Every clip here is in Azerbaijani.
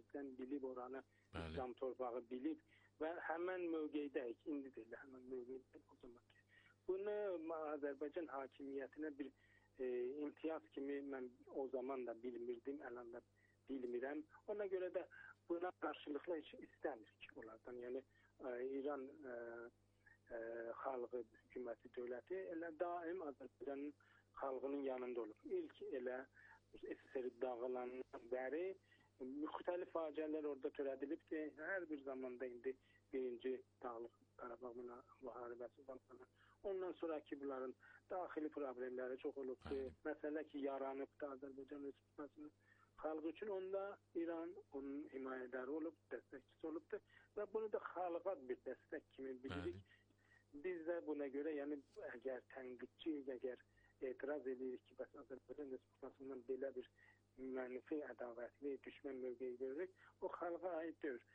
gözdən bilib oranı İslam torpağı bilib və həmən mövqeydəyik, indi də elə həmən mövqeydəyik o zaman ki. Bunu Azərbaycan hakimiyyətinə bir imtiyaz kimi mən o zaman da bilmirdim, ələn də bilmirəm. Ona görə də buna qarşılıqlı heç istəmirik onlardan. Yəni İran xalqı, hökuməti, dövləti elə daim Azərbaycanın xalqının yanında olub. İlk elə SSR dağılandan bəri müxtəlif faciələr orada törədilibdir. Hər bir zamanda indi birinci Dağlıq Qarabağ müharibəsi zamanı. Ondan sonraki bunların daxili problemləri çox olubdur. Məsələ ki, yaranıbdır Azərbaycan Respublikasının xalqı üçün, onda İran onun himayədarı olub, dəstəkçisi olubdur və bunu da xalqa bir dəstək kimi bilirik. Biz də buna görə, yəni əgər tənqidçiyik, əgər etiraz edirik ki, bəs Azərbaycan Respublikasından belə bir mənfi, ədavətli, düşmən mövqeyi görürük, o xalqa aid deyil.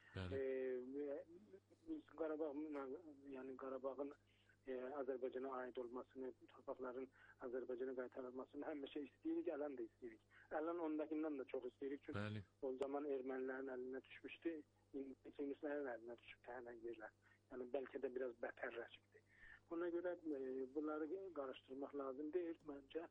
Biz Qarabağın Azərbaycana aid olmasını, torpaqların Azərbaycana qaytarılmasını həmişə istəyirik, ələn də istəyirik. Ələn ondakindən də çox istəyirik, çünki o zaman ermənilərin əlinə düşmüşdü, indi Çinlislərin əlinə düşüb təhələn yerlər. Yəni bəlkə də biraz bətər rəqibdir. Buna görə bunları qarışdırmaq lazım deyil. Məncə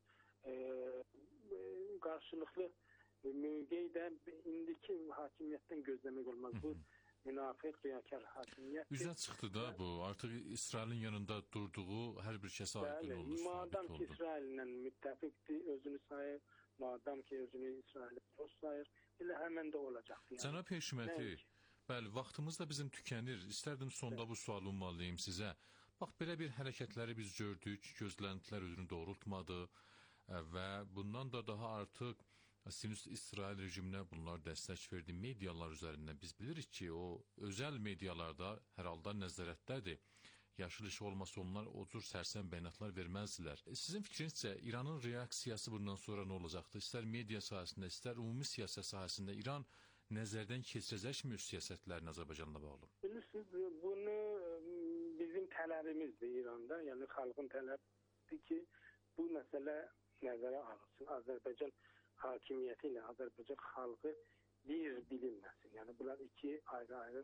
qarşılıqlı mövqeyi də indiki hakimiyyətdən gözləmək olmaz. Bu münafiq, riyakar hakimiyyət. Üzə çıxdı da bu. Artıq İsrailin yanında durduğu hər bir kəsə aydın oldu. Madam ki İsraillə müttəfiqdir, özünü sayır. Madam ki özünü İsraillə dost sayır. Elə həmən də olacaqdır. Cənab Hökuməti, bəli, vaxtımız da bizim tükənir. İstərdim sonda bu sualı ünvanlayım sizə. Bax, belə bir hərəkətləri biz gördük, gözləntilər özünü doğrultmadı və bundan da daha artıq Sionist İsrail rejiminə bunlar dəstək verdi. Medialar üzərindən biz bilirik ki, o özəl medialarda hər halda nəzarətdədir. Yaşıl işıq olmasa onlar o cür sərsəm bəyanatlar verməzdilər. Sizin fikrinizcə İranın reaksiyası bundan sonra nə olacaqdır? İstər media sahəsində, istər ümumi siyasət sahəsində İran nəzərdən keçirəcəkmi öz siyasətlərini Azərbaycanla bağlı? Bilirsiniz, bunu bizim tələbimizdir İranda. Yəni xalqın tələbidir ki, bu məsələ nəzərə alınsın. Azərbaycan hakimiyyəti ilə Azərbaycan xalqı bir bilinməsin. Yəni bunlar iki ayrı-ayrı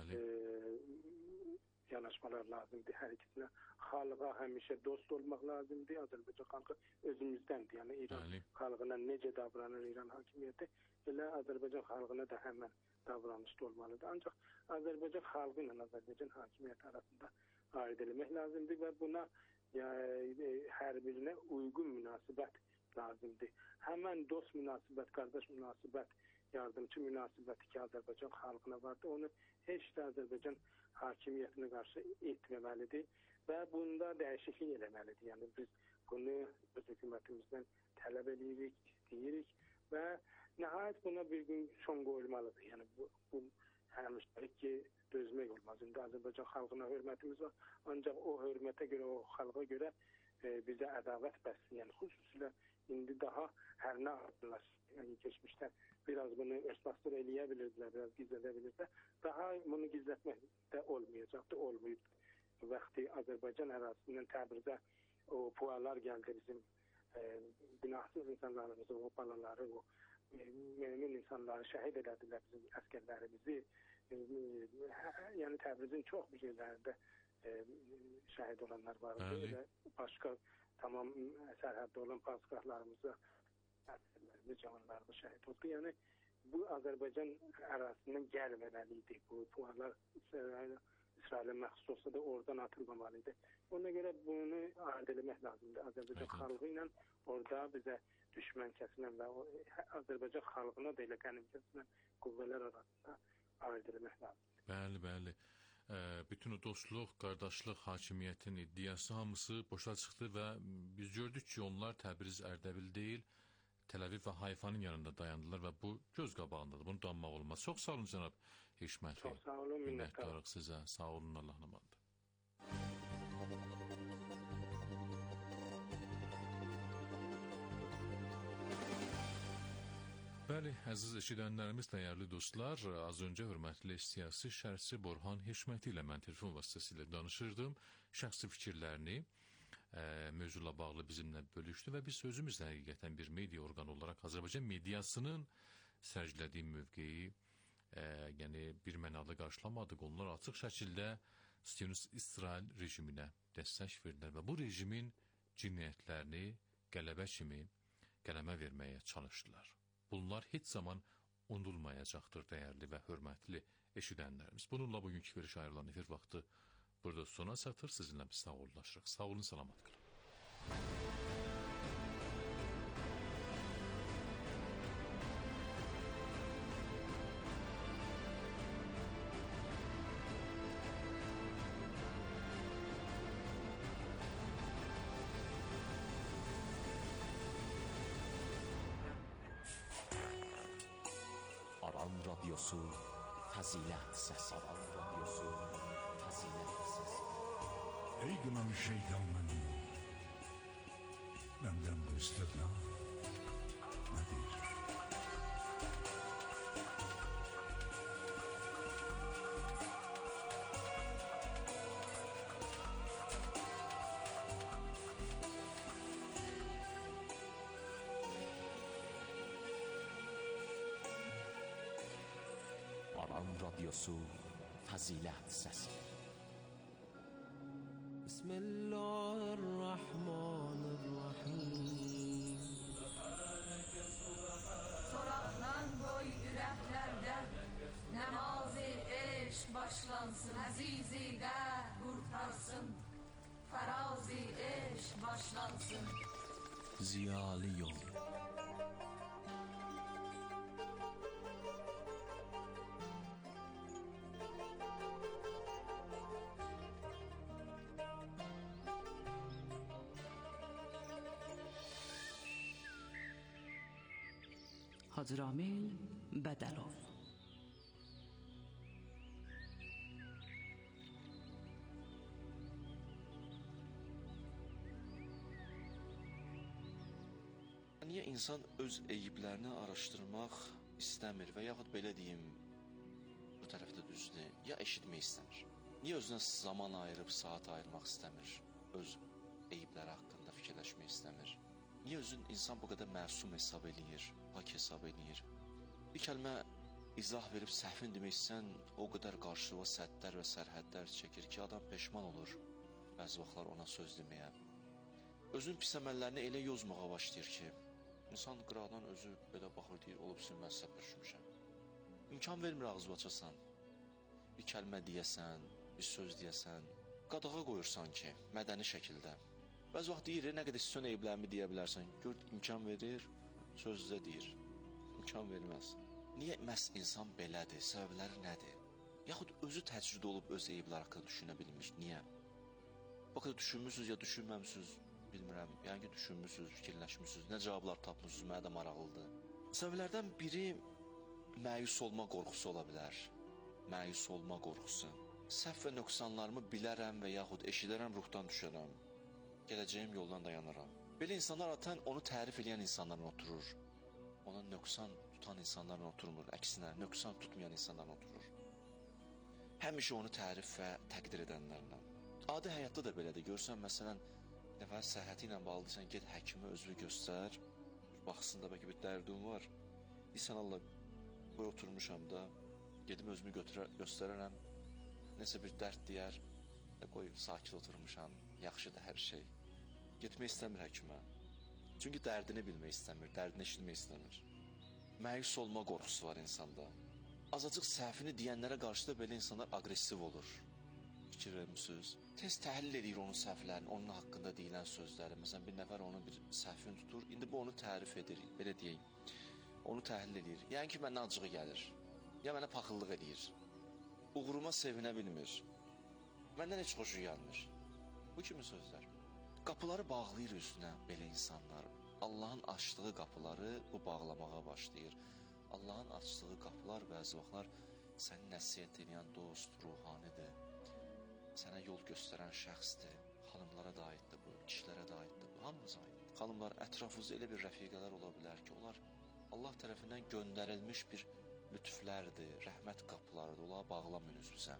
yanaşmalar lazımdır hər ikisinə. Xalqa həmişə dost olmaq lazımdır. Azərbaycan xalqı özümüzdəndir. Yəni İran xalqına necə davranır İran hakimiyyəti, elə Azərbaycan xalqına da həmən davranışda olmalıdır. Ancaq Azərbaycan xalqı ilə Azərbaycan hakimiyyəti arasında ayırd eləmək lazımdır və buna hər birinə uyğun münasibət lazımdır. Həmən dost münasibət, qardaş münasibət, yardımcı münasibəti ki Azərbaycan xalqına vardı, onu heç də Azərbaycan hakimiyyətinə qarşı etməməlidir və bunda dəyişiklik eləməlidir. Yəni biz bunu öz hökumətimizdən tələb edirik, istəyirik və nəhayət buna bir gün son qoyulmalıdır. Yəni bu həmişəlik ki dözmək olmaz. İndi Azərbaycan xalqına hörmətimiz var, ancaq o hörmətə görə, o xalqa görə bizə ədavət bəssin. Yəni xüsusilə indi daha hər nə adlar, yəni keçmişdə biraz bunu örtbasdır eləyə bilirdilər, biraz gizlədə bilirdilər. Daha bunu gizlətmək də olmayacaqdı, olmayıb. Vaxtı Azərbaycan ərazisindən Təbrizə o pualar gəldi bizim günahsız insanlarımızı, o balaları, o mümin insanları şəhid elədilər bizim əskərlərimizi. Yəni Təbrizin çox bir yerlərində şəhid olanlar var. Başqa tamam sərhəddə olan paskahlarımızı, cavanlarımız şəhid oldu. Yəni bu Azərbaycan ərazisindən gəlməməliydi. Bu puanlar İsrailə məxsus olsa da oradan atılmamalıydı. Ona görə bunu ayırd eləmək lazımdır. Azərbaycan xalqı ilə orada bizə düşmən kəsilən və Azərbaycan xalqına da elə qənim kəsilən qüvvələr arasında ayırd eləmək lazımdır. Bəli, bəli. Bütün o dostluq, qardaşlıq, hakimiyyətin iddiası hamısı boşa çıxdı və biz gördük ki, onlar Təbriz, Ərdəbil deyil, Təl-Əviv və Hayfanın yanında dayandılar və bu göz qabağındadır. Bunu danmaq olmaz. Çox sağ olun cənab Hökuməti. Çox sağ olun, minnətdarıq sizə. Sağ olun, Allah'ın amanıdır. Bəli, əziz eşidənlərimiz, dəyərli dostlar, az öncə hörmətli siyasi şərhçi Borhan Hökuməti ilə mən telefon vasitəsilə danışırdım. Şəxsi fikirlərini mövzuyla bağlı bizimlə bölüşdü və biz özümüz həqiqətən bir media orqanı olaraq Azərbaycan mediasının sərgilədiyi mövqeyi yəni bir mənalı qarşılamadıq. Onlar açıq şəkildə Siyonist İsrail rejiminə dəstək verdilər və bu rejimin cinayətlərini qələmə verməyə çalışdılar. Bunlar heç zaman unudulmayacaqdır, dəyərli və hörmətli eşidənlərimiz. Bununla bugünkü veriş ayrılan efir vaxtı burada sona çatır. Sizinlə biz sağollaşırıq. Sağ olun, salamat qalın. Aran Radyosu Fəzilət Səsi. Aran Radyosu Fəzilət Səsi. Ey qınamış şeytan mənim, məndən bu istədə nədir? Aran Radyosu Fəzilət Səsi. Bismillahirrahmanirrahim. Soraqlan qoy ürəklərdə, nəmazi eşq başlansın, əzizidə qurtarsın, fərazi eşq başlansın. Ziyalı yol. Hacı Ramil Bədəlov. Niyə insan öz eyiblərini araşdırmaq istəmir və yaxud belə deyim, bu tərəfdə düzdür, ya eşitmək istəmir? Niyə özünə zaman ayırıb, saat ayırmaq istəmir? Öz eyibləri haqqında fikirləşmək istəmir? Niyə özün insan bu qədər məsum hesab eləyir, pak hesab eləyir? Bir kəlmə izah verib səhvin deməksən, o qədər qarşılığa səddlər və sərhədlər çəkir ki, adam peşman olur bəzi vaxtlar ona söz deməyə. Özün pis əməllərini elə yozmağa başlayır ki, insan qıraqdan özü belə baxır, deyir, olub sizin məhsəb düşmüşəm. İmkan vermir ağzı açasan, bir kəlmə deyəsən, bir söz deyəsən, qadağa qoyursan ki, mədəni şəkildə. Bəzi vaxt deyir, nə qədər istəyən eyiblərimi deyə bilərsən, gör, imkan verir, sözdə deyir, imkan verməz. Niyə məhz insan belədir, səbəbləri nədir? Yaxud özü təcrüdə olub öz eyiblər haqqında düşünə bilmir, niyə? Baxın, düşünmüsünüz ya düşünməmsiniz, bilmirəm, yəni ki, düşünmüsünüz, fikirləşmişsiniz, nə cavablar tapmışsınız, mənə də maraqlıdır. Səbəblərdən biri məyus olma qorxusu ola bilər, məyus olma qorxusu. Səhv və nöqsanlarımı bilərəm və yaxud eşidərəm, ruhdan düşərəm. Gələcəyim yoldan dayanıram. Belə insanlar atan onu tərif edən insanlarla oturur. Ona nöqsan tutan insanlarla oturmur. Əksinə, nöqsan tutmayan insanlarla oturur. Həmişə onu tərif və təqdir edənlərlə. Adi həyatda da belədir. Görsən, məsələn, nəfər səhhəti ilə bağlıdırsan, get həkimə özünü göstər. Baxsın da, bəlkə bir dərdin var. Deyirsən, Allah, qoy oturmuşam da, gedim özümü göstərərəm. Nəsə bir dərd deyər, qoy sakit oturmuşam, yaxşıdır hər şey. Getmək istəmir həkimə. Çünki dərdini bilmək istəmir, dərdini eşitmək istəmir. Məyus olma qorxusu var insanda. Azacıq səhvini deyənlərə qarşı da belə insanlar aqressiv olur. Fikir vermişsiniz. Tez təhlil edir onun səhvlərini, onun haqqında deyilən sözləri. Məsələn, bir nəfər onun bir səhvini tutur, indi bu onu tərif edir, belə deyək. Onu təhlil edir. Yəni ki, məndən acığı gəlir. Ya mənə paxıllıq edir. Uğuruma sevinə bilmir. Məndən heç xoşu gəlmir. Bu kimi sözlər. Qapıları bağlayır üstünə belə insanlar. Allahın açdığı qapıları bu bağlamağa başlayır. Allahın açdığı qapılar bəzi vaxtlar səni nəsihət edən dost, ruhanidir. Sənə yol göstərən şəxsdir. Xanımlara da aiddir bu, kişilərə də aiddir bu, hamımıza aiddir. Xanımlar, ətrafınızda elə bir rəfiqələr ola bilər ki, onlar Allah tərəfindən göndərilmiş bir lütflərdir, rəhmət qapılarıdır, onlara bağlamayın üzvüzə.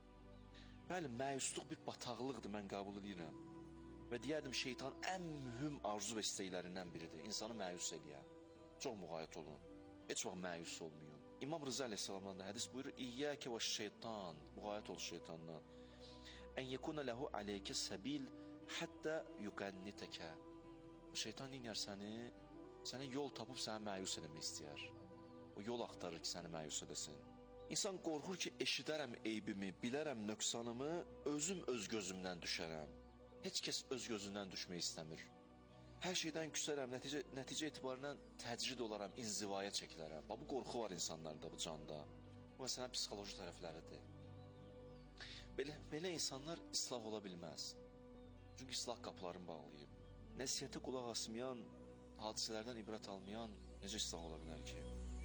Bəli, məyusluq bir bataqlıqdır, mən qəbul edirəm. Və deyərdim, şeytan ən mühüm arzu və istəklərindən biridir. İnsanı məyus eləyər. Çox müğayət olun. Heç vaxt məyus olmayın. İmam Rıza əleyhissalamdan da hədis buyurur: İyyəkə və şeytan, müğayət ol şeytandan. Ən yekuna ləhu aleykə səbil həttə yuqənnitəkə. Şeytan dinlər sənə yol tapıb səni məyus eləmək istəyər. O yol axtarır ki, səni məyus edəsin. İnsan qorxur ki, eşidərəm eybimi, bilərəm nöqsanımı, özüm öz gözümdən düşərəm. Heç kəs öz gözündən düşmək istəmir. Hər şeydən küsərəm, nəticə etibarından təcrid olaram, inzivaya çəkilərəm. Bu qorxu var insanlarda, bu canda. Bu məsələn psixoloji tərəfləridir. Belə insanlar islah ola bilməz. Çünki islah qapılarını bağlayıb. Nəsihətə qulaq asmayan, hadisələrdən ibrət almayan necə islah ola bilər ki?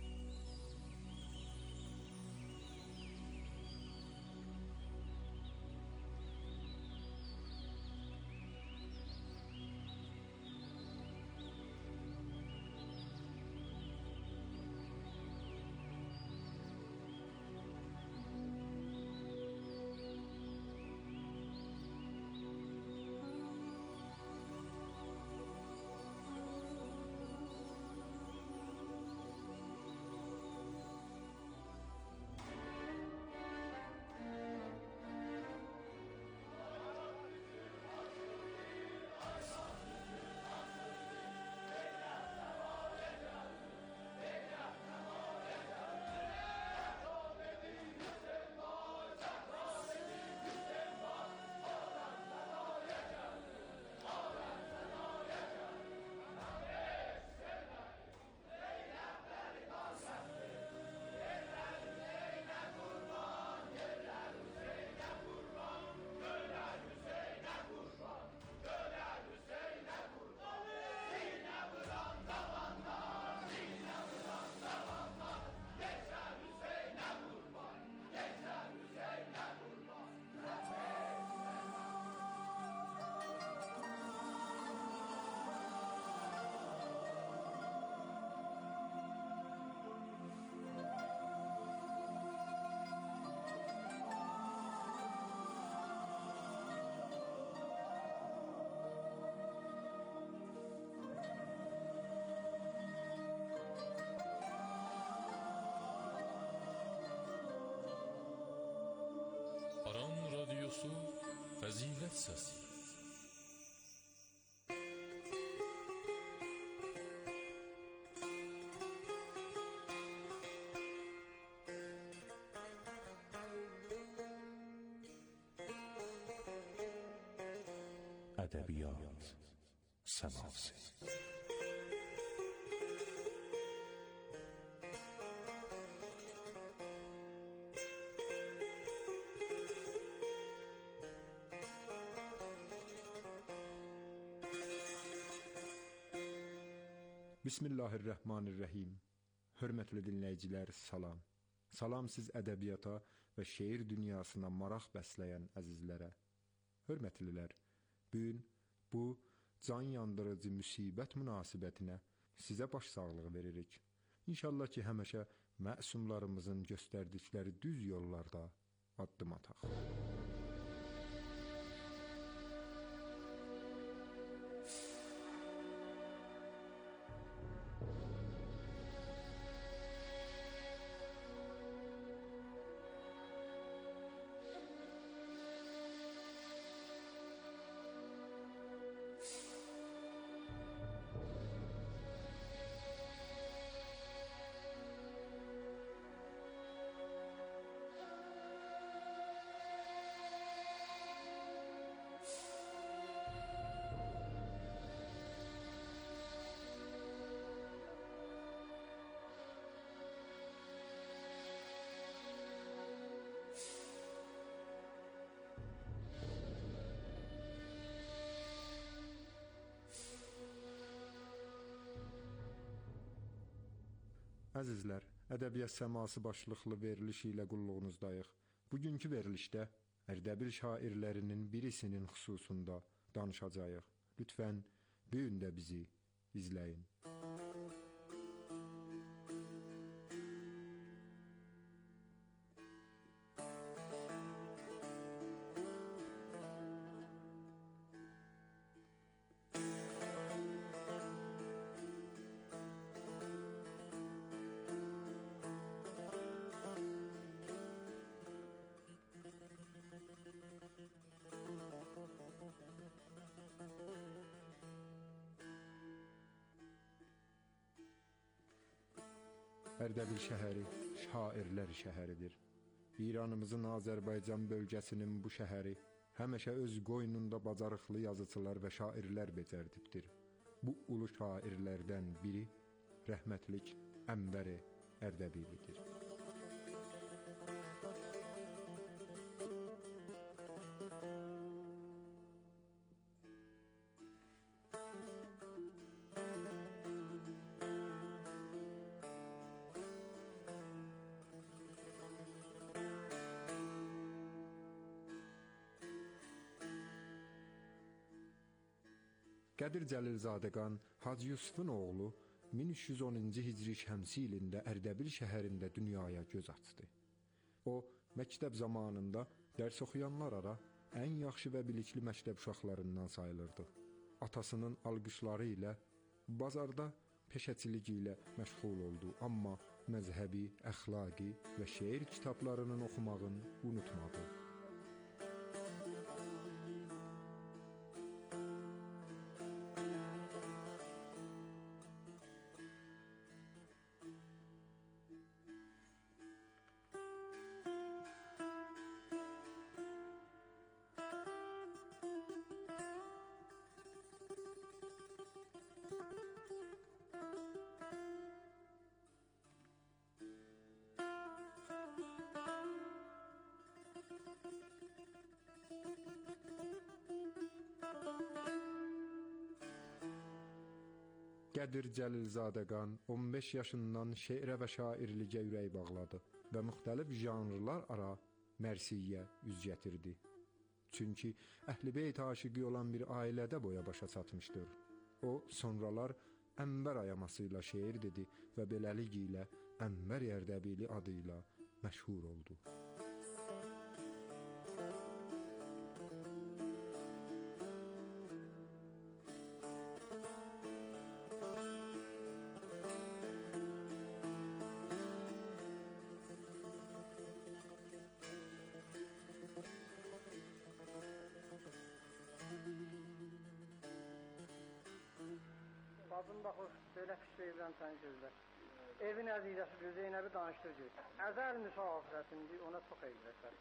Aran Radyosu Fəzilət Səsi. Ədəbiyyat səması. Bismillahirrahmanirrahim. Hörmətli dinləyicilər, salam. Salam siz ədəbiyyata və şeir dünyasına maraq bəsləyən əzizlərə. Hörmətlilər, bugün bu can yandırıcı müsibət münasibətinə sizə baş sağlığı veririk. İnşallah ki, həmişə məsumlarımızın göstərdikləri düz yollarda addım ataq. Əzizlər, Ədəbiyyat Səması başlıqlı veriliş ilə qulluğunuzdayıq. Bugünkü verilişdə Ərdəbil şairlərinin birisinin xüsusunda danışacağıq. Lütfən, bu gün də bizi izləyin. Ərdəbil şəhəri şairlər şəhəridir. İranımızın Azərbaycan bölgəsinin bu şəhəri həmişə öz qoynunda bacarıqlı yazıçılar və şairlər becərdibdir. Bu ulu şairlərdən biri rəhmətlik Ənvər Ərdəbilidir. Qədir Cəlilzadəqan Hacı Yusufun oğlu 1310-cu Hicri şəmsi ilində Ərdəbil şəhərində dünyaya göz açdı. O, məktəb zamanında dərs oxuyanlar ara ən yaxşı və bilikli məktəb uşaqlarından sayılırdı. Atasının alqışları ilə bazarda peşəçilik ilə məşğul oldu, amma məzhəbi, əxlaqi və şeir kitablarının oxumağını unutmadı. Qədir Cəlilzadəqan 15 yaşından şeirə və şairliyə ürək bağladı və müxtəlif janrlar ara mərsiyyə üz gətirdi. Çünki Əhl-i-Beyt aşiqi olan bir ailədə boya başa çatmışdır. O, sonralar Ənvər ayaması ilə şeir dedi və beləliklə Ənvər Ərdəbili adıyla məşhur oldu. Qadın baxır, belə pis evdən səni gözlər. Evin əzizəsi Zeynəbi danışdırır. Əzəl müsafirətindir, ona çox eylətər.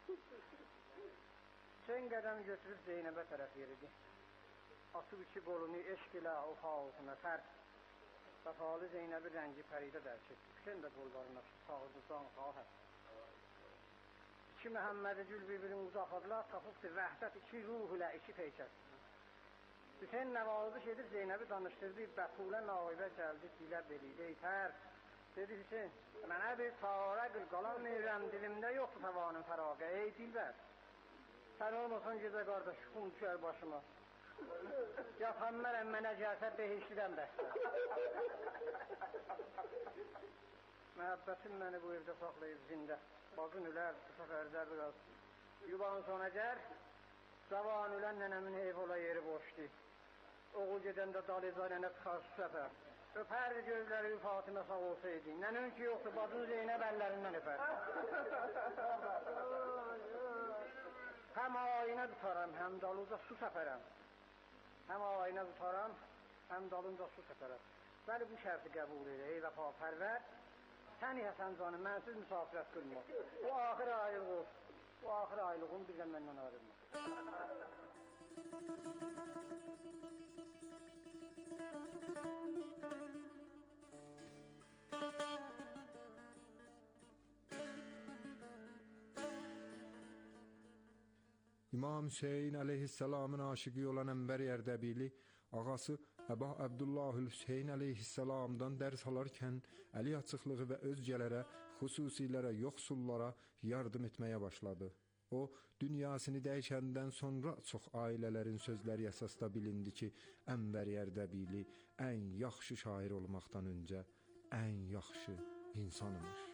Sen qədəm götürüb Zeynəbə tərəf yeridi. Atıb iki qolunu eşq ilə o xalqına sərt. Səfalı Zeynəbi rəngi pəridə dərk etdi. Sen də qollarına sağıdırsan xalq. İki Məhəmmədi Gül bir-birini uzaqladılar, tapıbdır vəhdət iki ruh ilə iki peykət. Hüseyin nəvaziş edib Zeynəbi danışdırdı, Bətulə naibə gəldi, dilə beliydə itər. Dedi Hüseyin, mənə bir çarə qıl, qalan neyrəm, dilimdə yoxdur tavanın fəraqə, ey dilbər. Sən olmasan gecə qardaş, xun düşər başıma. Yatanmərəm, mənə gəlsə behişlidən bəstər. Məhəbbətim məni bu evdə saxlayıb zində. Bazın ülər, bu səfərdə biraz. Yuban sona gər, zavan ölən nənəmin ev ola yeri boşdu. Oğul gedəndə Daliza nənə çıxar su səfər. Öpərdi gözləri Fatimə sağ olsaydı. Nənün ki yoxdur, bacın Zeynəb əllərindən öpər. Həm ayinə tutaram, həm dalınca su səfərəm. Həm ayinə tutaram, həm dalınca su səfərəm. Bəli, bu şərti qəbul edir, ey vəfa pərvər. Səni Həsən canım, mənsiz müsafirət qılma. Bu axır aylıq olsun. Bu axır aylığın bir də məndən ayrılma. İmam Hüseyin əleyhissalamın aşiqi olan Ənvər Ərdəbili ağası Əba Əbdullahül Hüseyin əleyhissalamdan dərs alarkən əli açıqlığı və özgələrə, xüsusilərə, yoxsullara yardım etməyə başladı. O, dünyasını dəyişəndən sonra çox ailələrin sözləri əsasda bilindi ki, Ənvər Ərdəbili ən yaxşı şair olmaqdan öncə ən yaxşı insan imiş.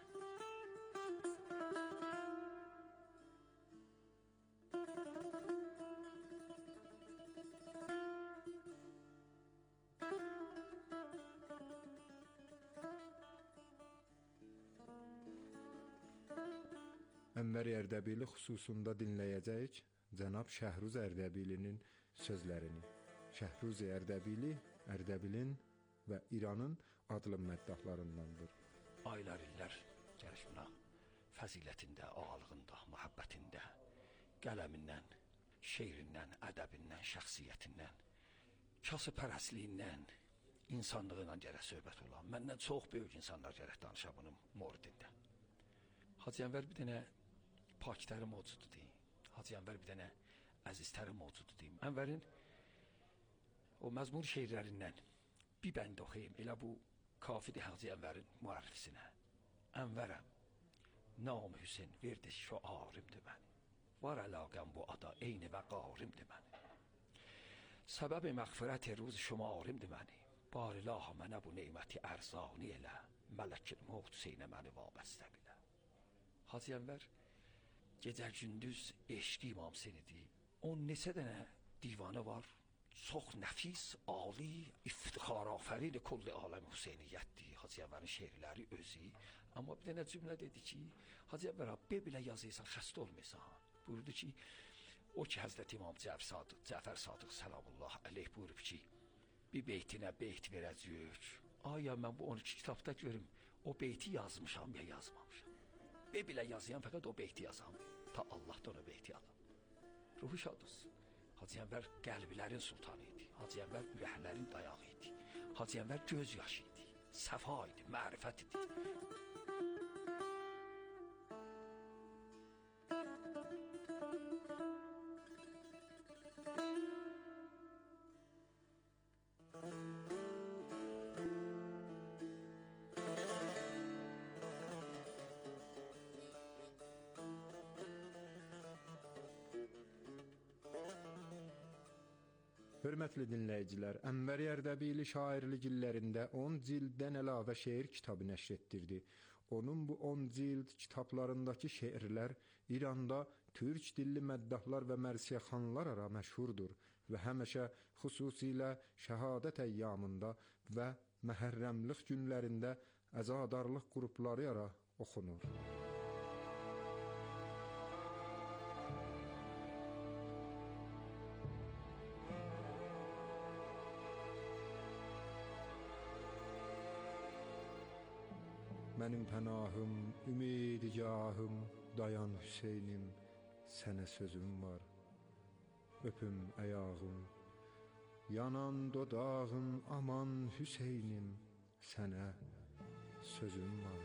Ənvər Ərdəbili xüsusunda dinləyəcəyik cənab Şəhruz Ərdəbilinin sözlərini. Şəhruz Ərdəbili, Ərdəbilin və İranın adlı məddahlarındandır. aylar illər gəliş buna fəzilətində, ağalığında, məhəbbətində, qələmindən, şeirindən, ədəbindən, şəxsiyyətindən, kasıpərəstliyindən, insanlığından gərək söhbət olan. Məndən çox böyük insanlar gərək danışa bunun moridində. Hacı Ənvər bir dənə pakitəri mövcudu deyim. Hacı Ənvər bir dənə əziztəri mövcudu deyim. Ənvərin o məzmun şeirlərindən bir bənd oxuyayım. Elə bu kafidir Hacı Ənvərin müərrifisinə. Ənvərəm, nam Hüseyin verdi şüarimdir məni. Var əlaqəm bu ada eyni və qarimdir məni. Səbəb-i məğfirət ruz şumarimdir məni. Bar ilaha mənə bu neyməti ərzani elə. Mələkil mövt Hüseynə məni vabəstə bilə. Hacı Ənvər gecə gündüz eşqi İmam Hüseynidir. On neçə dənə divanı var. Çox nəfis, ali, iftixarafərin kulli aləm Hüseyniyyətdir. Hacı Ənvərin şeirləri özü. Amma bir dənə cümlə dedi ki, Hacı Ənvər abi belə yazıysan, xəstə olmaysan. Buyurdu ki, o ki Həzrət İmam Cəfər Sadıq Səlamullah əleyh buyurub ki, bir beytinə beyt verəcək. Aya mən bu 12 kitabda görüm, o beyti yazmışam ya yazmamışam. Ve belə yazıyan fəqət o beyti yazam. Ta Allah'tan o beyti alım. Ruhu şad olsun. Hacı Ənvər qəlblərin sultanı idi. Hacı Ənvər ürəklərin dayağı idi. Hacı Ənvər göz yaşı idi. Səfa idi, mərifət idi. Hörmətli dinləyicilər, Ənvər Ərdəbili şairlik illərində 10 cilddən əlavə şeir kitabı nəşr etdirdi. Onun bu 10 cild kitablarındakı şeirlər İranda türk dilli məddahlar və mərsiyəxanlar ara məşhurdur və həmişə xüsusilə şəhadət əyyamında və məhərrəmlik günlərində əzadarlıq qrupları ara oxunur. Mənim pənahım, ümidigahım, dayan Hüseynim, sənə sözüm var. Öpüm əyağım, yanan dodağım, aman Hüseynim, sənə sözüm var.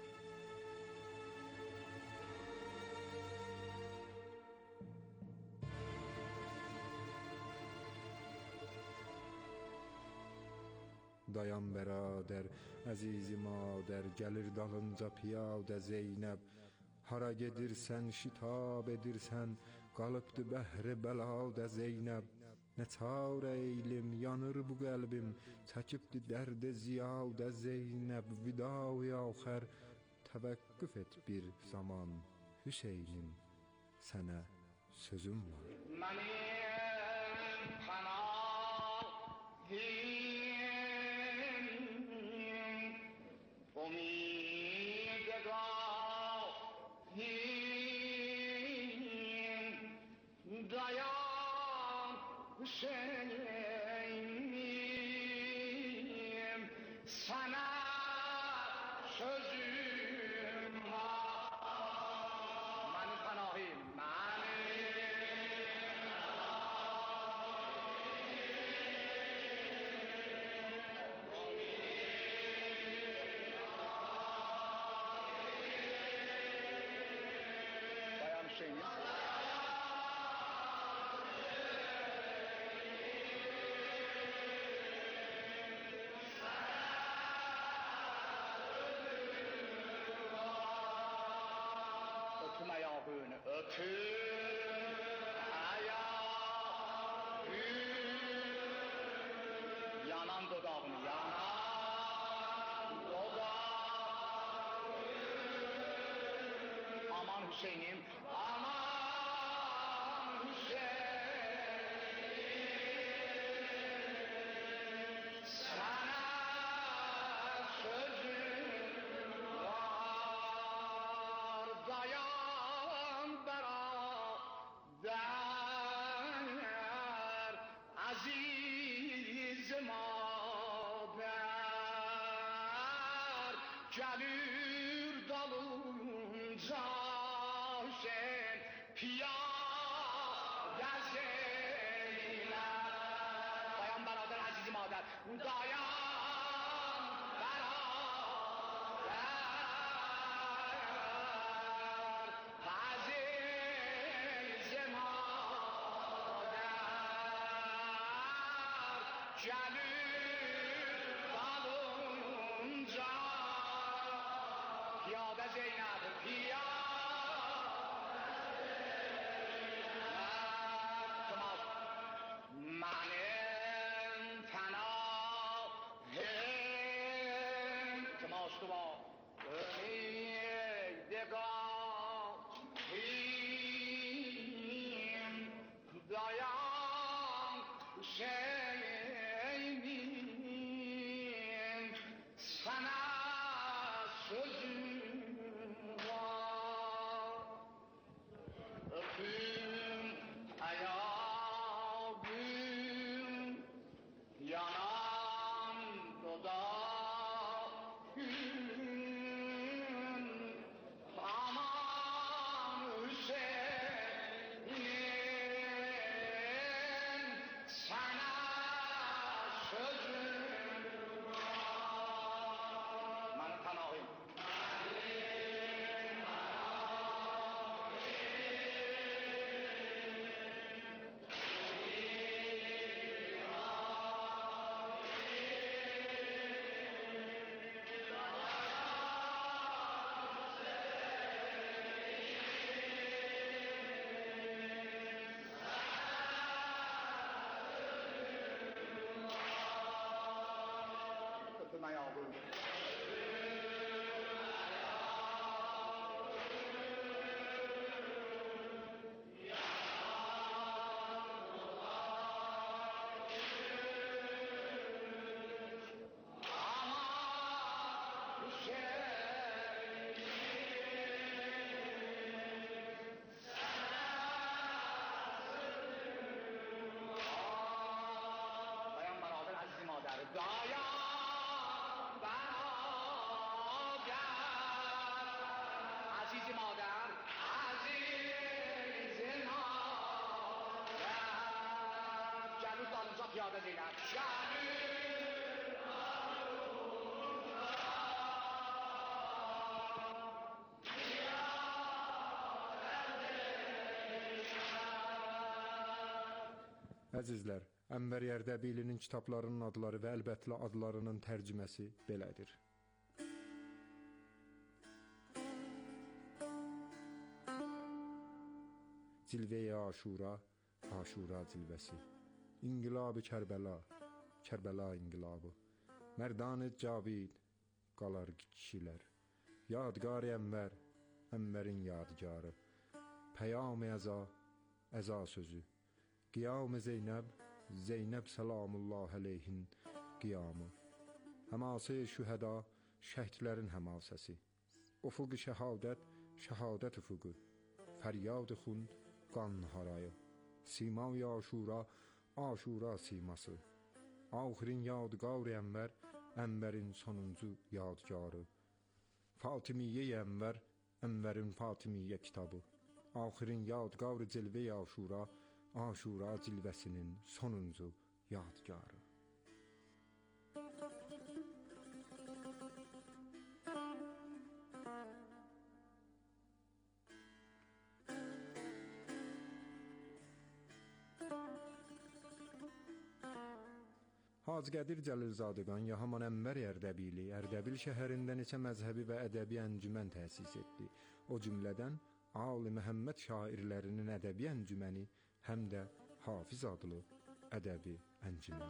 Dayan bəradər, əzizi madər, gəlir dalınca piyadə Zeynəb. Hara gedirsən, şitab edirsən, qalıbdı bəhri bəladə Zeynəb. Nə çarə eylim, yanır bu qəlbim, çəkibdi dərdə ziyadə Zeynəb. Vida-i axər, təvəqqüf et bir zaman, Hüseynim, sənə sözüm var. Mənim pənahim dayan Hüseynim, sana sözüm var. Mənim pənahim, dayan Hüseynim. Yanan dodağını, yanan dodağını, aman Hüseynim, aman Hüseynim, sana sözüm var. Dayan beraber, aziz mader, gelir gelir dalınca piyade Zeynep benim tenahim temaştu var dayan şeyim sana sözüm var öpüm ayağım yanan dudağım aman Hüseyin sana sözüm var benim tanahim öpüm ayağım aman Hüseyin dayan beraber aziz mader dayan beraber aziz mader aziz mader gelir dalınca piyade Zeynep gelir Əzizlər, Ənvər Ərdəbilinin kitablarının adları və əlbətlə adlarının tərcüməsi belədir. Cilvə-i Aşura, Aşura cilvəsi. İnqilab-ı Kərbəla, Kərbəla inqilabı. Mərdan-ı Cavid, qalar kişilər. Yadgar-ı Ənvər, Ənvərin yadgarı. Pəyam-ı Əza, Əza sözü. Qiyam-ı Zeynəb, Zeynəb salamullah əleyhin qiyamı. Həması şühəda, şəhidlərin həmasəsi. Ufuq-ı şəhadət, şəhadət ufuqu. Fəryad-ı xund, qan harayı. Sima-i Aşura, Aşura siması. Axirin yadgar-ı Ənvər, Ənvərin sonuncu yadgarı. Fatimiyyə-i Ənvər, Ənvərin Fatimiyyə kitabı. Axirin yadgar-ı Cilvə-i Aşura, Aşura cilvəsinin sonuncu yadgarı. Hacı Qədir Cəlilzadəgan Yahaman Ənvər Ərdəbili Ərdəbil şəhərində neçə məzhəbi və ədəbi əncümən təsis etdi. O cümlədən Ali Məhəmməd şairlərinin ədəbi əncüməni həm də Hafiz adlı ədəbi əncümən.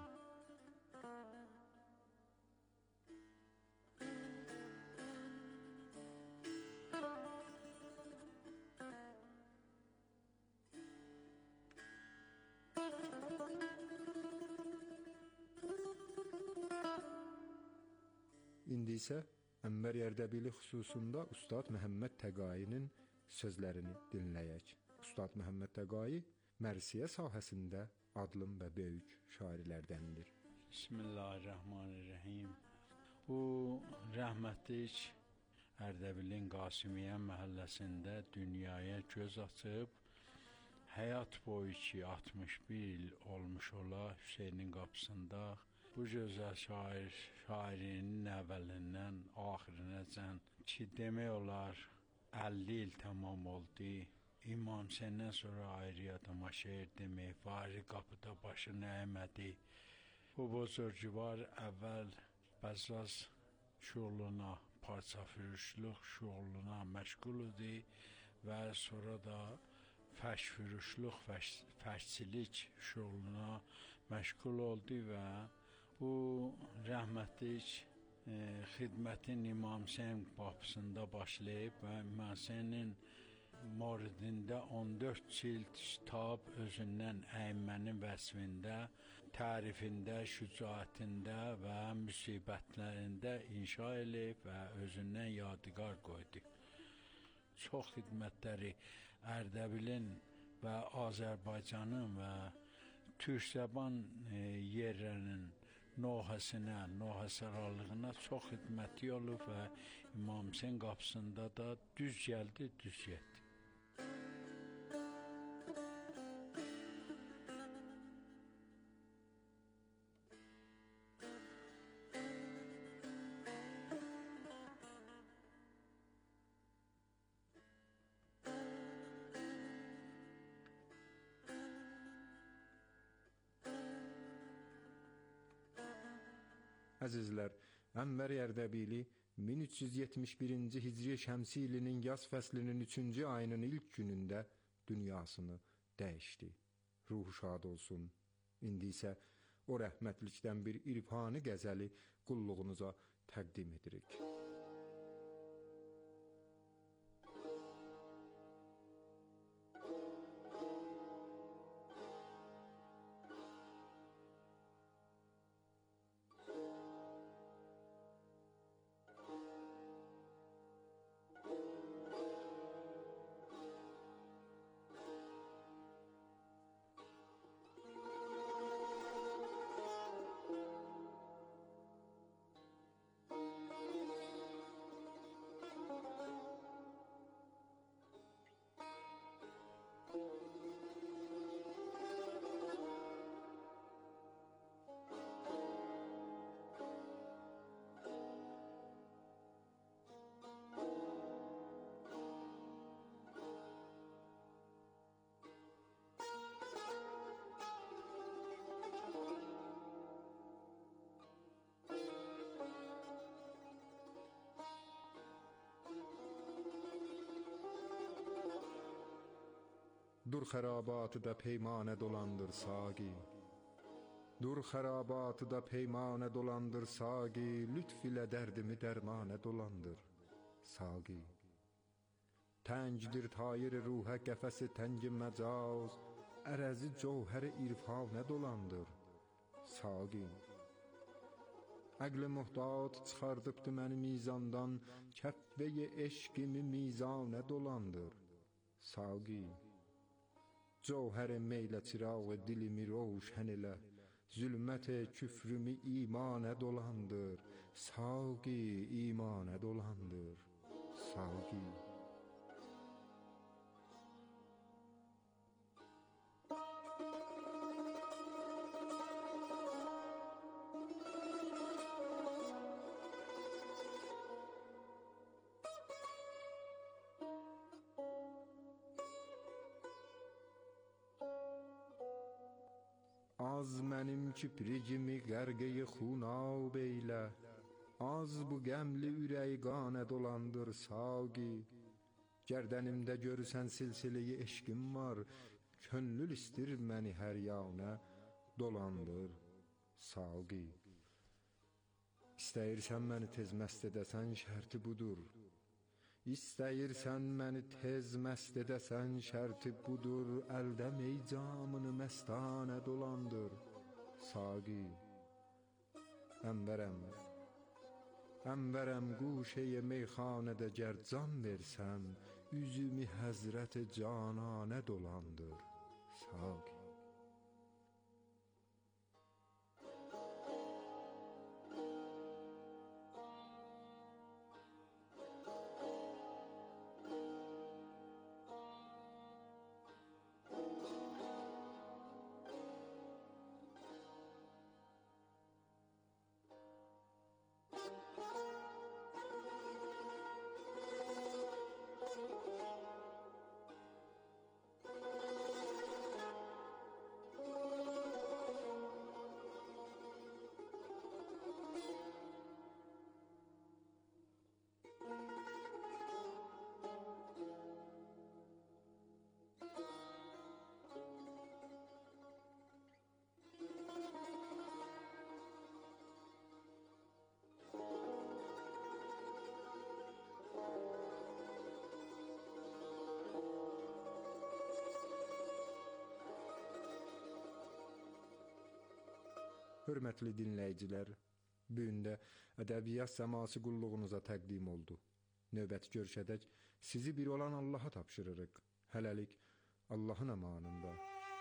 İndi isə Ənvər Ərdəbili xüsusunda Ustad Məhəmməd Təqainin sözlərini dinləyək. Ustad Məhəmməd Təqai Mərsiyə sahəsində adlım və böyük şairlərdəndir. Bismillahirrahmanirrahim. Bu rəhmətlik Ərdəbilin Qasimiyyə məhəlləsində dünyaya göz açıb, həyat boyu ki 61 il olmuş ola Hüseynin qapısında bu gözəl şairinin əvvəlindən axirinəcən ki demək olar 50 il tamam oldu. İmam Hüseyndən sonra ayrı adama şeir demək, fari qapıda başını əymədi. Bu buzurgvar əvvəl bəzaz şuğluna, parça fürüşlük şuğluna məşğul idi və sonra da fəşfürüşlük, fəşçilik şuğluna məşğul oldu və bu rəhmətlik xidmətin İmam Hüseyn qapısında başlayıb və İmam Hüseynin moridində 14 cild kitab özündən əyimmənin vəsfində, tərifində, şücaətində və müsibətlərində inşa edib və özündən yadigar qoydu. Çox xidmətləri Ərdəbilin və Azərbaycanın və Türk-Zəban yerlərinin nohəsinə, nohəsaralığına çox xidməti olub və İmam Hüseyn qapısında da düz gəldi, düz getdi. Əzizlər, Ənvər Ərdəbili 1371-ci Hicri Şəmsi ilinin yaz fəslinin 3-cü ayının ilk günündə dünyasını dəyişdi. Ruhu şad olsun. İndi isə o rəhmətlikdən bir irfani qəzəli qulluğunuza təqdim edirik. Dur xərabatı da peymanə dolandır saqi. Dur xərabatı da peymanə dolandır saqi. Lütf ilə dərdimi dərmanə dolandır saqi. Təngdir tayir ruhə qəfəsi təngi məcaz. Ərəzi cövhər irfanə dolandır saqi. Əql-i muhtat çıxardıbdı məni mizandan. Kəffə-i eşqimi mizanə dolandır saqi. Cövhər-i meylə çıraq dilimi roşən elə. Zülmət küfrümü imanə dolandır saqi, imanə dolandır saqi. Az mənim kipricimi qərqəyi xunab eylə. Az bu qəmli ürəyi qanə dolandır saqi. Gərdənimdə görürsən silsiləyi eşqim var. Könlül istir məni hər yanə dolandır saqi. İstəyirsən məni tez məst edəsən şərti budur. İstəyirsən məni tez məst edəsən şərti budur. Əldəm ey camını məstanə dolandır saqi. Ənvərəm, ənvərəm quşəyə meyxanədə gər can versəm. Üzümü həzrət cananə dolandır saqi. Hörmətli dinləyicilər, bu gün də ədəbiyyat səması qulluğunuza təqdim oldu. Növbəti görüşədək sizi bir olan Allaha tapşırırıq. Hələlik Allahın əmanında.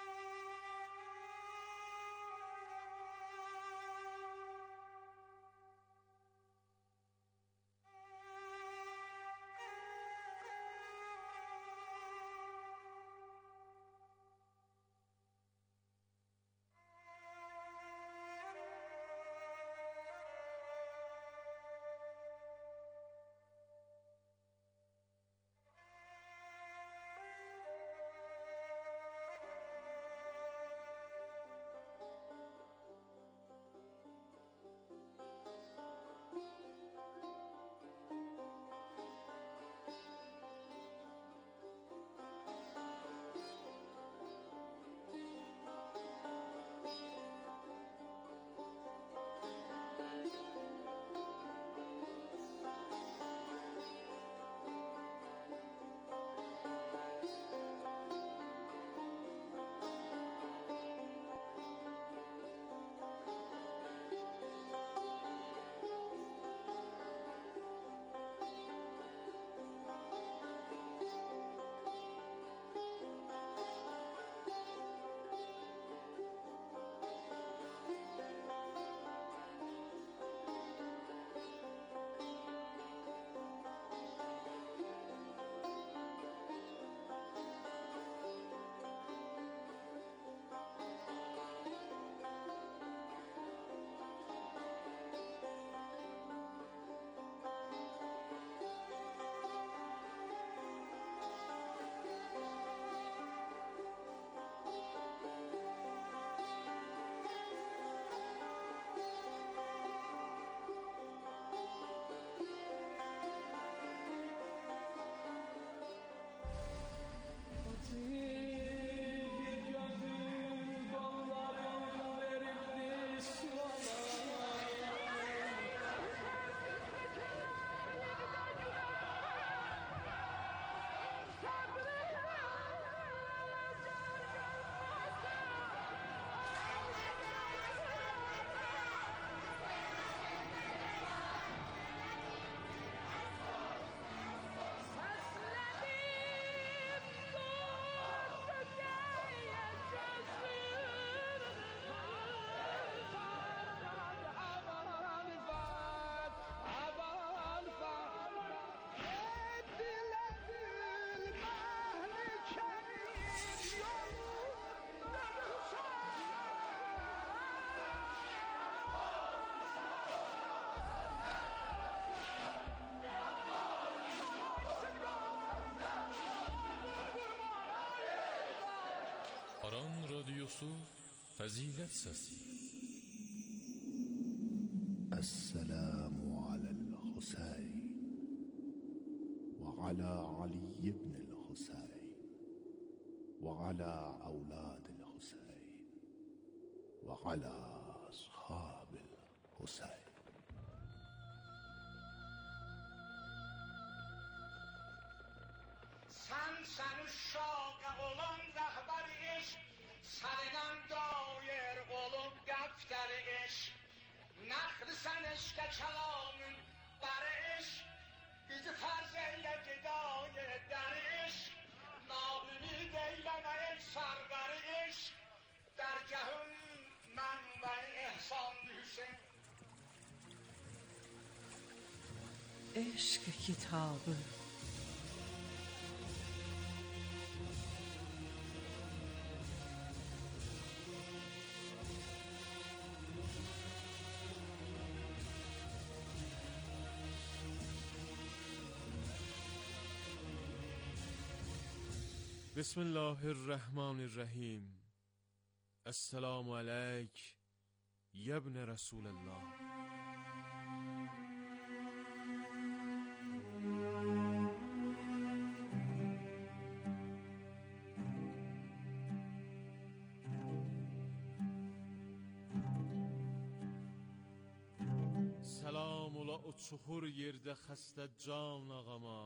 Aran Radyosu Fəzilət Səsi. Əs-sələmu aləl-Husayn və alə Ali ibn el-Husayn və alə əvladil-Husayn və alə ashabil-Husayn. Sen uşağı olan rəhbər iş, səninən dair olub dəftər iş. Nəxli sən eşqə kəlamın bər iş, bizi fərz eylə gidayı dər iş. Nabimid eyləmə ey sərvər iş, dərgəhün mənbəyi ehsan düşün. عشق kitabı بسم الله الرحمن الرحیم. السلام علیک یا ابن رسول الله. سلام ola o çuxur yerdə xəstə can ağama.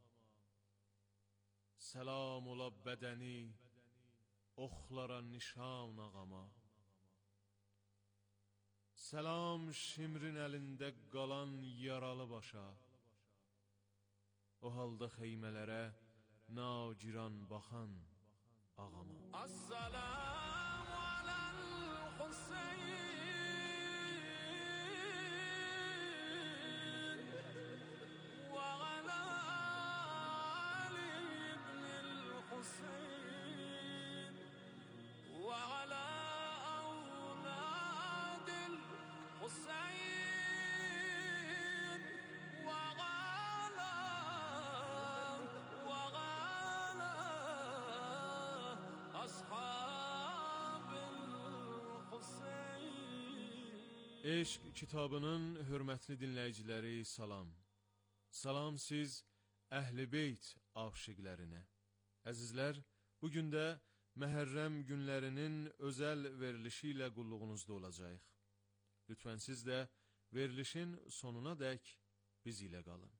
Səlam ola bədəni oxlara nişan ağama. Səlam Şimrin əlində qalan yaralı başa. O halda xeymələrə nagiran baxan ağama. As-salamu aləl Hüseyin və alə Ali ibn-i Hüseyin və alə avladil Hüseyin və Eşq kitabının hörmətli dinləyiciləri salam. Salam siz Əhl-i Beyt aşiqlərinə. Əzizlər, bugün də Məhərrəm günlərinin özəl verilişi ilə qulluğunuzda olacaq. Lütfən siz də verilişin sonuna dək biz ilə qalın.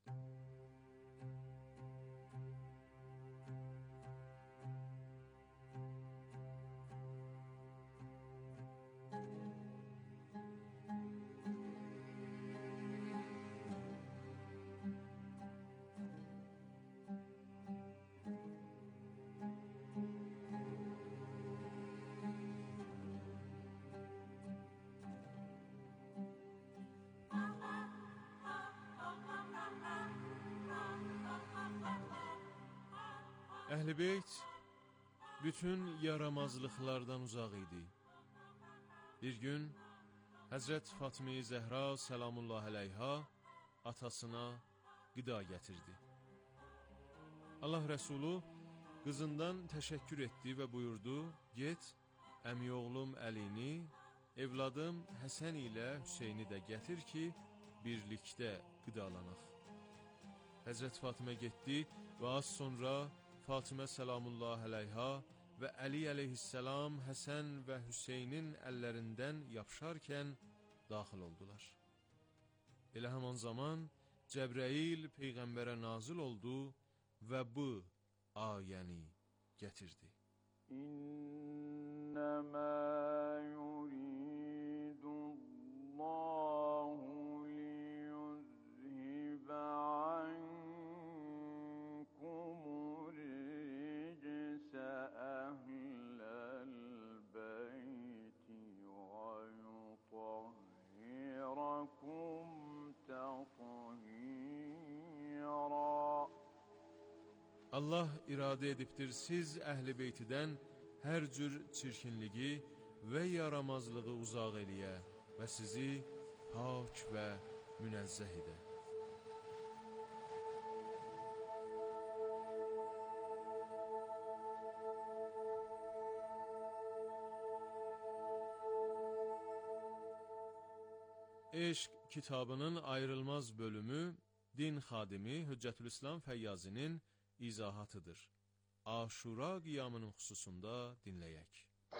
Əhl-i Beyt bütün yaramazlıqlardan uzaq idi. Bir gün Həzrət Fatimi Zəhra səlamullah əleyha atasına qida gətirdi. Allah Rəsulu qızından təşəkkür etdi və buyurdu, get, əmioğlum Əlini, evladım Həsən ilə Hüseyni də gətir ki, birlikdə qidalanaq. Həzrət Fatimə getdi və az sonra Fatimə səlamullah əleyha və Əli əleyhissalam Həsən və Hüseynin əllərindən yapışarkən daxil oldular. Elə həman zaman Cəbrəil Peyğəmbərə nazil oldu və bu ayəni gətirdi. İnnəmə yuridullahu liyuzhibə ankumur ricsə əhləl beyti və yutahhirakum təthhira. Allah iradə edibdir siz Əhl-i Beytidən hər cür çirkinliyi və yaramazlığı uzaq eləyə və sizi pak və münəzzəh edə. Eşq kitabının ayrılmaz bölümü din xadimi Hüccətülislam Fəyyazinin izahatıdır. Aşura qiyamının xüsusunda dinləyək.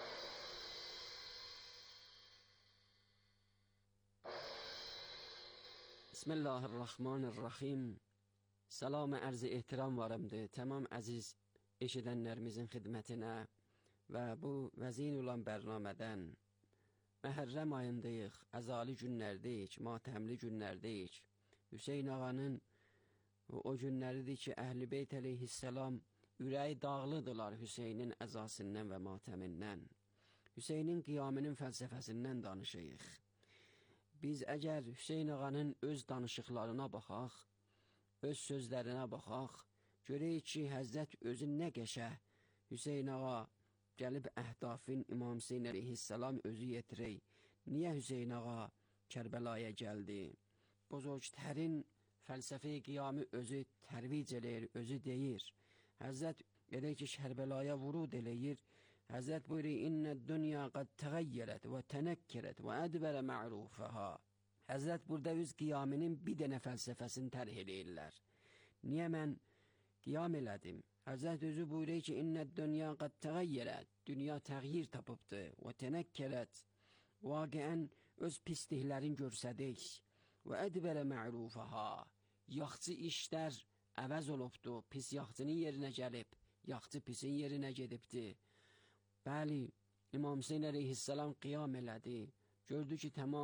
Bismillahirrahmanirrahim. Salam ərz ehtiram varımdır tamam əziz eşidənlərimizin xidmətinə və bu vəzin olan bərnamədən Məhərrəm ayındayıq, əzali günlərdəyik, matəmli günlərdəyik. Hüseyn ağanın o günləridir ki, Əhl-i Beyt əleyhissalam ürəyi dağlıdırlar Hüseynin əzasından və matəmindən. Hüseynin qiyamının fəlsəfəsindən danışıyıq. Biz əgər Hüseyn ağanın öz danışıqlarına baxaq, öz sözlərinə baxaq, görək ki, Həzrət özü nə qəşə Hüseyn ağa gəlib əhdafın İmam Hüseyn əleyhissalam özü yetirək. Niyə Hüseyn ağa Kərbəlaya gəldi? Bozorgtərin fəlsəfə-i qiyamı özü tərvic eləyir, özü deyir. Həzrət edək ki, Kərbəlaya vurud eləyir. Həzrət buyuruyor, İnnəd dünya qad təğəyyərət və tənəkkərət və ədbərə mə'rufəha. Həzrət burada öz qiyamının bir dənə fəlsəfəsini tərh eləyirlər. Niyə mən qiyam elədim? Həzrət özü buyuruyor ki, İnnəd dünya qad təğəyyərət. Dünya təğyir tapıbdır və tənəkkərət. Vaqiən öz pisliklərini görsədik. Və ədbərə mə'rufəha. Yaxçı işlər əvəz olubdur, pis yaxçının yerinə gəlib, yaxçı pisin yerinə gedibdir. Bəli, İmam Hüseyn əleyhissalam qiyam elədi. Gördü ki, tamamı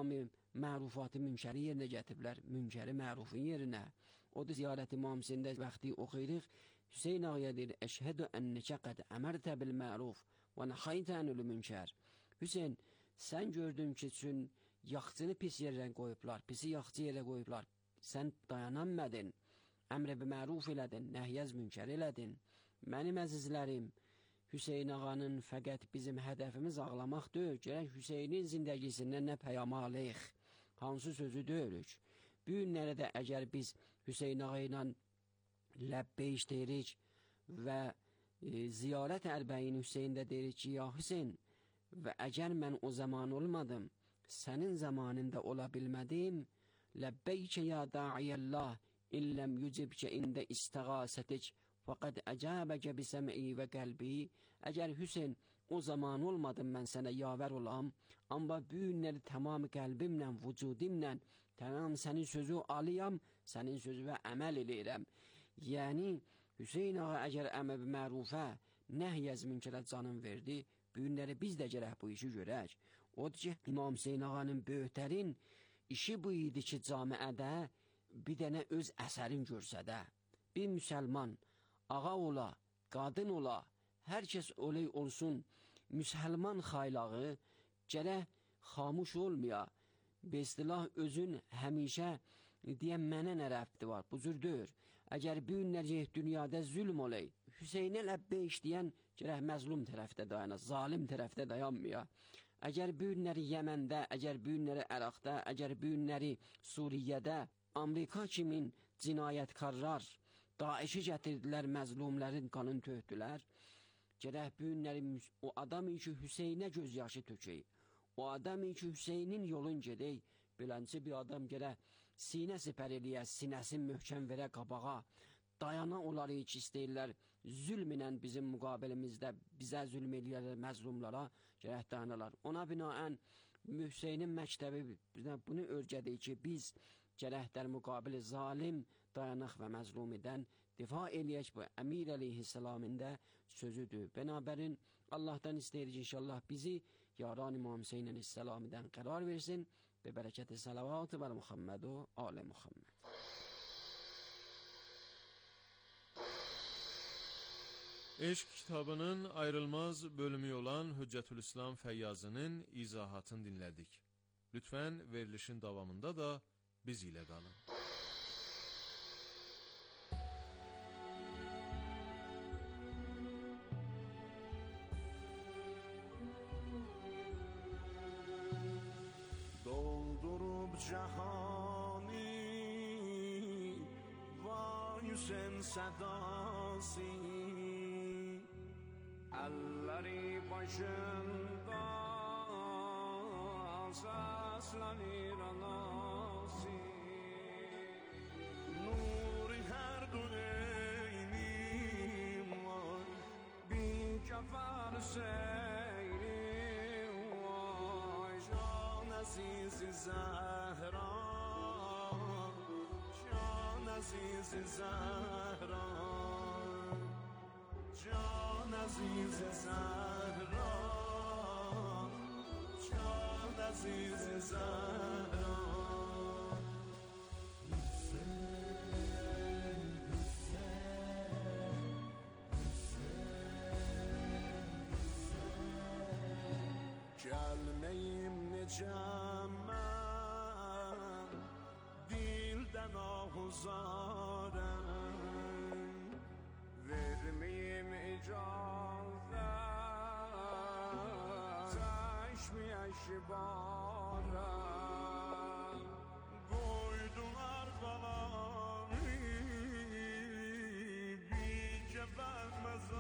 mərufatı münkəri yerinə gətiriblər, münkəri mərufun yerinə. O da ziyarət İmam Hüseyndə vaxtı oxuyuruq, Hüseyn ağaya deyir, əşhədü ənnikə qəd əmərtə bil məruf və nəhaytə ənül münkər. Hüseyn, sən gördün ki, üçün yaxçını pis yerə qoyublar, pisi yaxçı yerə qoyublar. Sən dayananmədin, əmr bi məruf elədin, nəhyəz münkər elədin. Mənim əzizlərim, Hüseyn ağanın fəqət bizim hədəfimiz ağlamaq deyil, gərək Hüseynin zindagisindən nə pəyam alıq, hansı sözü deyirik. Bu günlərə də əgər biz Hüseyn ağa ilə ləbbeyş deyirik və ziyarət ərbəyin Hüseyndə deyirik ki, ya Hüseyn, və əgər mən o zaman olmadım, sənin zamanında ola bilmədim, ləbbeykə ya daiyəllah, illəm yücibkə ində istəğasətik, fəqəd əcəbəkə bisəm'i və qəlbi. Əgər Hüseyn, o zaman olmadım mən sənə yavər olam, amma bu günləri tamam qəlbimlə, vücudimlə, tamam sənin sözü alıyam, sənin sözü və əməl eləyirəm. Yəni, Hüseyn ağa əgər əmr mərufə, nəhyəz münkərə canım verdi, bu günləri biz də gərək bu işi görək. Odur ki, İmam Hüseyn ağanın böyüklərin işi bu idi ki, camiədə bir dənə öz əsərin görsədə. Bir müsəlman, ağa ola, qadın ola, hər kəs olay olsun, müsəlman xaylağı gərək xamuş olmaya, be istilah özün həmişə deyən mənə nə rəbti var, bu cür deyir. Əgər bu günlər dünyada zülm olay, Hüseynə ləbbeyş deyən gərək məzlum tərəfdə dayana, zalim tərəfdə dayanmaya. Əgər bu günləri Yəməndə, əgər bu günləri Əraqda, əgər bu günləri Suriyədə, Amerika kimin cinayətkarlar, Daişi gətirdilər, məzlumlərin qanın töhdülər, gərək bu günləri o adam ki, Hüseynə göz yaşı tökək, o adam ki, Hüseynin yolun gedək, bilənçi bir adam gərək sinə sipər eləyə, sinəsin möhkəm verə qabağa, dayana onları ki, istəyirlər, zülmünən bizim müqabilimizdə bizə zülm eləyərlər məzlumlara, gərək dayanalar. Ona binaən Hüseynin məktəbi bunu örgədir ki, biz gərəklər müqabili zalim dayanaq və məzlumidən difa eləyək bu Əmir əleyhisselamın da sözüdür. Bənabərin Allahdan istəyirik inşallah bizi yaran İmam Hüseyn əleyhisselamdan qərar versin və bərəkət-i salavat və Muhammed və ali Muhammed. Eşq kitabının ayrılmaz bölümü olan Hüccətülislam Fəyyazının izahatını dinlədik. Lütfən verilişin davamında da biz ilə qalın. Doldurub cəhani Vay Hüseyn sədası Əlləri başında Səslənir anası Nuri hər dünəynim var Bir kəfər seyrim var Can əziz-i Zəhra Can əziz-i Zəhra Can əziz-i Zəhra Can əziz-i Zəhra Gəlməyim necəm mən Dildən ahuzarəm Verməyim icazət Çəşmiyə şibarəm Qoydular qalanı Bir kəfən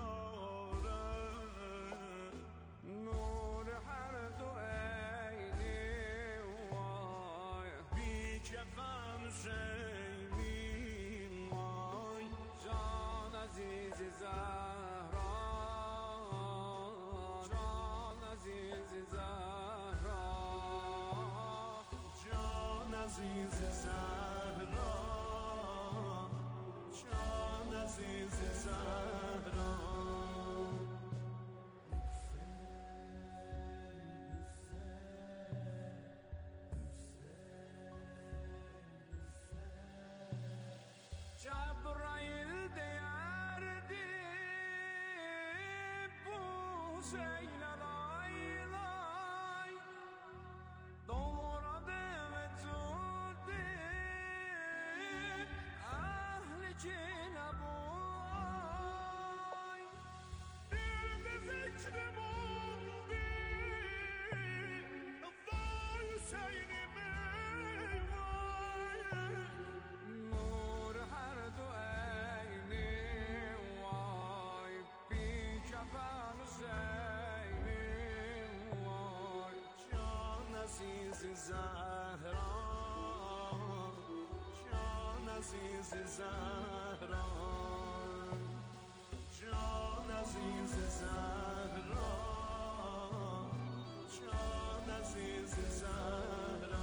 məzarəm Nur hər duəyni vay Bir kəfən Hüseynin vay Can əziz-i Zəhra Can əziz-i Zəhra Can əziz-i Zəhra Can əziz-i Zəhra Hüseyin lay lay doğradı ve tuttu ahli kine boy dilde fikrim oldu vay Hüseyin'im vay nur her duayni vay bir kefan Hüseyin'im vay can aziz Zahra can aziz Zahra can aziz Zahra can aziz Zahra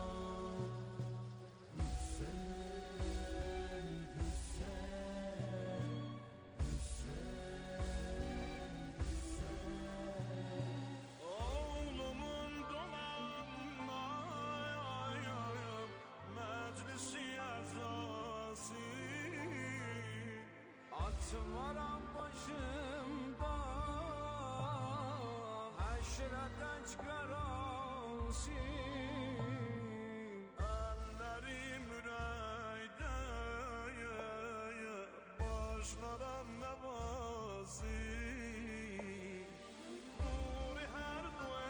oğlumun dolanmayayım meclisi yazası at varan başımda haşreten çıkarası ellerim yüreğde başlaran nevazı nuri her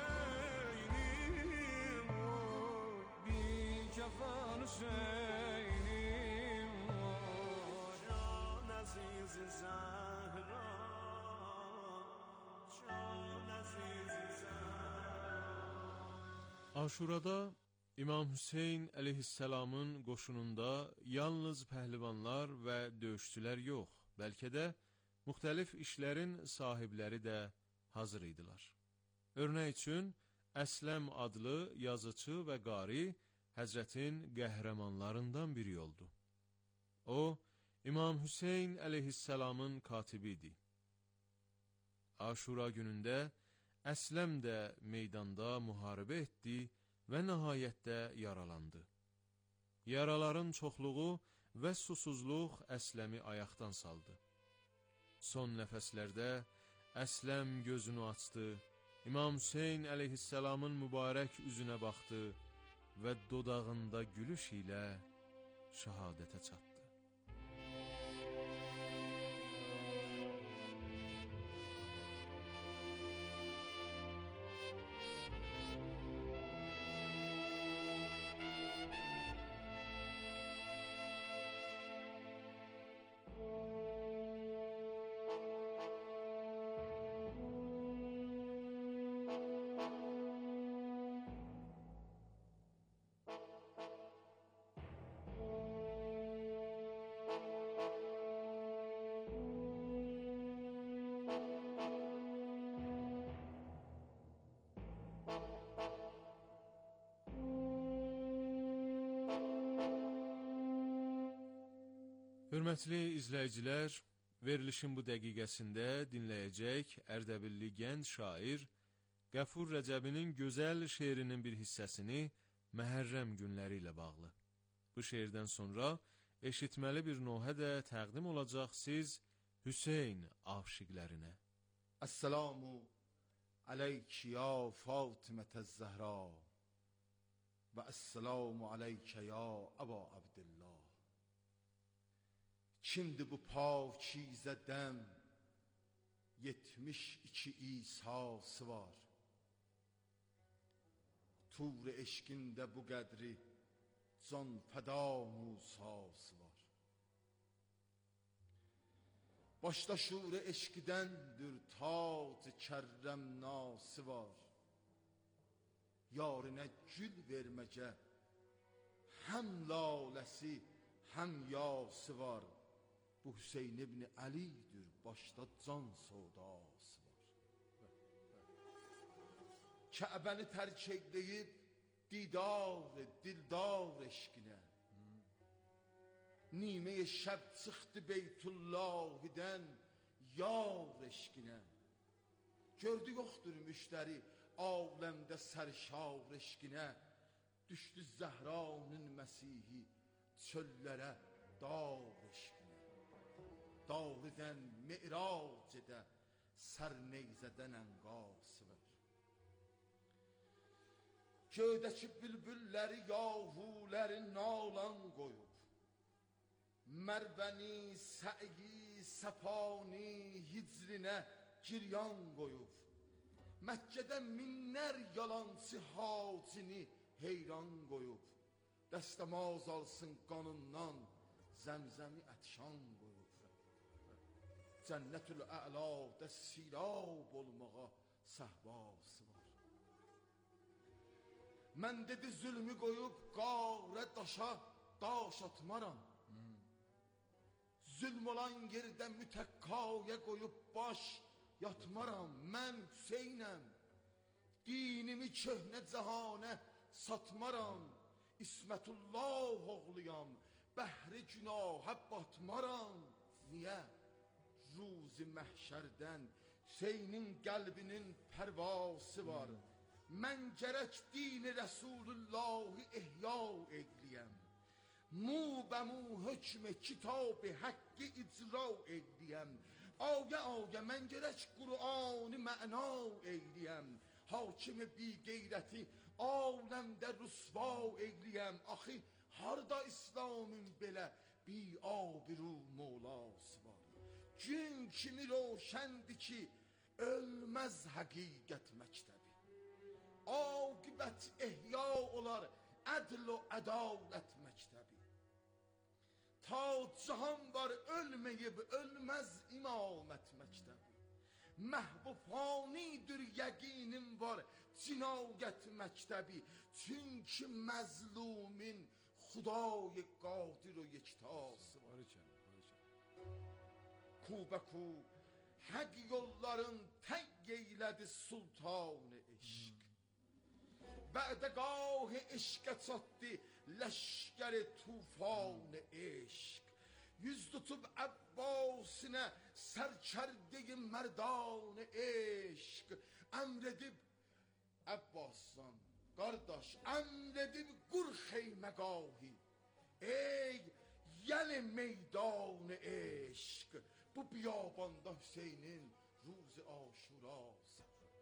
duaynim bir kefan Hüseyin'im can aziz Zahra can aziz Zahra. Aşurada İmam Hüseyn əleyhisselamın qoşununda yalnız pəhlivanlar və döyüşçülər yox, bəlkə də müxtəlif işlərin sahibləri də hazır idilər. Örnək üçün, Əsləm adlı yazıcı və qari Həzrətin qəhrəmanlarından biri oldu. O, İmam Hüseyn əleyhisselamın katibi idi. Aşura günündə Əsləm də meydanda müharibə etdi və nəhayətdə yaralandı. Yaraların çoxluğu və susuzluq Əsləmi ayaqdan saldı. Son nəfəslərdə Əsləm gözünü açdı, İmam Hüseyn əleyhisselamın mübarək üzünə baxdı və dodağında gülüş ilə şəhadətə çatdı. Hörmətli izləyicilər, verilişin bu dəqiqəsində dinləyəcək Ərdəbilli gənc şair Qəfur Rəcəbinin gözəl şeirinin bir hissəsini Məhərrəm günləri ilə bağlı. Bu şeirdən sonra eşitməli bir nohə də təqdim olacaq siz Hüseyn aşiqlərinə. Əssəlamu aleykə ya Fatimətə Zəhra və əssəlamu aleykə ya Əba Abdillah. Kimdir bu pakizə dəm, 72 İsa'sı var. Tur eşkində bu qədri, can fəda Musa'sı var. Başda şur eşkidəndir tac kərrəm nası var. Yarınə gül verməcə, həm laləsi, həm yası var. Bu Hüseyn ibn Əlidir, başda can sodası var. Kəbəni tərk edib, dildar eşkinə. Nimə-i şəb çıxdı Beytullahıdən, yar eşkinə. Gördü yoxdur müştəri, aləmdə sərşar eşkinə. Düşdü Zəhranın Məsihi, çöllərə dağ eşkinə. Dağıdən mi'rac edə, serneyzeden engası var. Göydəki bülbülləri, yahuləri nalan qoyub, Mərvəni, səyi, səfani, hicrinə giryan qoyub, Məkkədə minlər yalançı hacini heyran qoyub, dəstəmaz alsın qanından zəmzəmi ətşan qoyub, Cənnətül əladə sirab olmağa səhvası var. Mən dedi zülmü qoyub qarə daşa daş atmaram, Zülm olan yerdə mütəkkaya qoyub baş yatmaram. Mən Hüseynəm, dinimi köhnə cəhanə satmaram, İsmətullah oğluyam, bəhri günahə batmaram. Niyə? Ruzi məhşərdən Hüseynin qəlbinin pərvası var. Mən gərək dini Rəsulullahı ihya eyləyəm, Mu bə mu hökm kitab-ı haqqı icra eyləyəm. Ağə ağə mən gərək Qur'anı məna eyləyəm, Hakimi bi qeyrəti aləmdə rüsva eyləyəm. Axı harda İslamın belə bi abiru molası var. Gün kimi roşəndir ki ölməz həqiqət məktəbi, aqibət ihya olar ədl o ədalət məktəbi. Ta cahan var ölməyib ölməz imamət məktəbi, məhv fanidir yəqinim var cinayət məktəbi. Çünki məzlumin Xuday qadir o yektası var. Kubə-ku həq yolların təq eylədi sultan-ı eşq, Bə'dəgah-ı eşqə çatdı ləşkər-i tufan-ı eşq. Yüz tutub Əbbasinə sərkərdə-i mərdan-ı eşq, əmr edib Əbbasdan, qardaş, əmr edib qur xeyməqahi, ey yəli meydan-ı eşq. Bu biyabanda Hüseynin ruzi aşurası,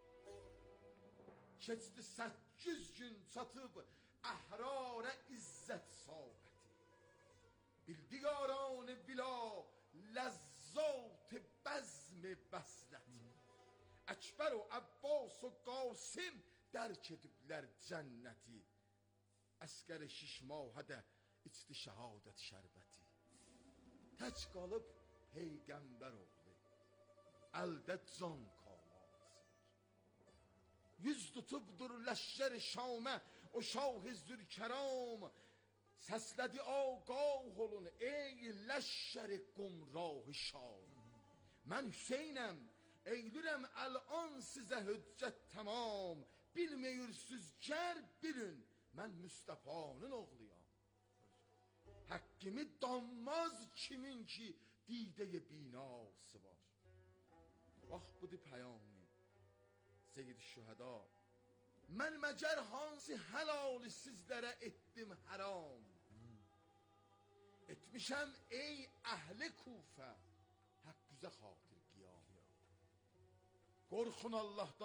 keçdi 800 gün çatıb əhrarə izzət saəti, bildi yaran-ı bila ləzzat-ı bəzm-i bəsləti. Əkbər o Əbbas o Qasım dərk ediblər cənnəti, Əsgər-i 6 mahədə içdi şəhadət şərbəti. Tək qalıb Peyğəmbər oğlu, əldə can kalası. Yüz tutubdur ləşkər-i Şamə o Şah-ı Zülkəram, səslədi ağah olun ey ləşkər-i qumrah-ı Şam. Mən Hüseynəm, eylürəm əlan sizə hüccət tamam, bilməyirsiniz gər bilin mən Müstəfanın oğluyam. Həqqimi danmaz kimin ki didə-i binası var. Bax budur pəyami Seyyid Şühəda, mən məgər hansı həlali sizlərə etdim həram, etmişəm ey əhli Kufə həqqüzə xatir qiyam. Qorxun Allahdan.